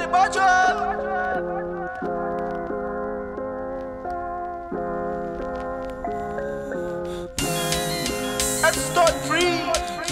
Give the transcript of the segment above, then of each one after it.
Let's start free.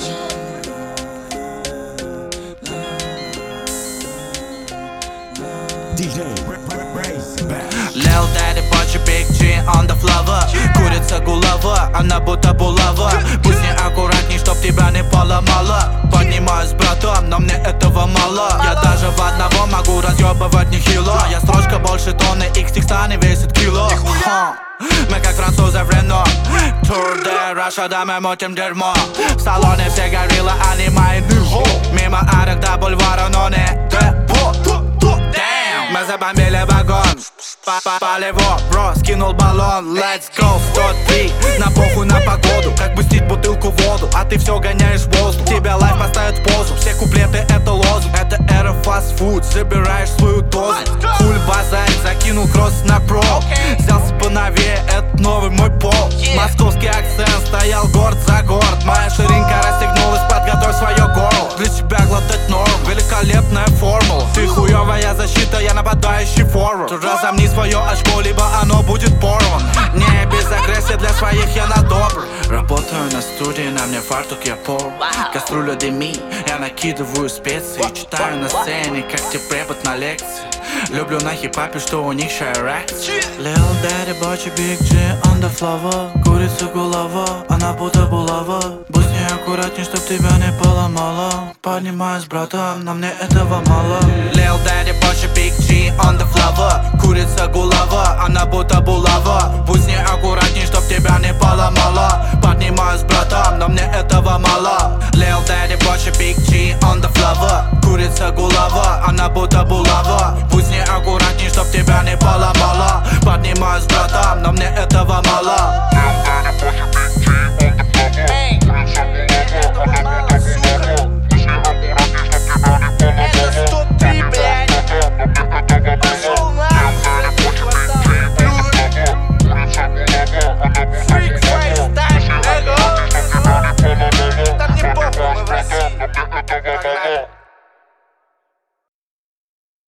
DJ Lil Daddy, Butcher, Big G on the floor. Курица гулава, она будто булава. Будь неаккуратней, чтоб тебя не поломало. Поднимаюсь с братом, но мне этого мало. Я даже в одного могу разъебывать нехило. Я строчка больше тонны, их текста не весит кило. Мы как французы в Рено. Tour de Russia, да мы мутим дерьмо. В салоне все гориллы, они мои нырхо. Мимо арок до бульвара, но не депо. Мы забомбили вагон, попали его, бро, скинул баллон. Let's go, 103, на похуй на погоду. Как пустить бутылку в воду, а ты все гоняешь в воздух. Тебя лайф поставит в позу, все куплеты это лозунг. Это эра фастфуд, забираешь свою дозу. Хуль базарь, закинул кросс на про. Взялся поновее, это новый мой пол. Московский акцент, стоял город за город. Моя ширинка расстегнулась, подготовь свое горло. Для тебя глотать норм, великолепная формула. Ты хуевая защита, я нападающий форвард. Разомни свое очко, либо оно будет порвано. Не без агрессии, для своих я на добр. Работаю на студии, на мне фартук, я пол. Кастрюля дыми, я накидываю специи. Читаю на сцене, как те препод на лекции. Люблю на хип-хапе, что у них шайракс. Lil Daddy, Butcher, Big G on the floor. Курица голова, она будто булава. Будь неаккуратней, чтоб тебя не поломало. Поднимаюсь с братом, но мне этого мало. Lil Daddy, Butcher, Big G on the floor. Курица голова, она будто булава. Будь неаккуратней, чтоб тебя не поломало. Поднимаюсь с братом, но мне этого мало. Lil Daddy, Butcher, Big G on the floor. Курица голова, она будто булава. Будь неаккуратней, чтоб тебя не поломало. Поднимаюсь с братом, но мне этого мало.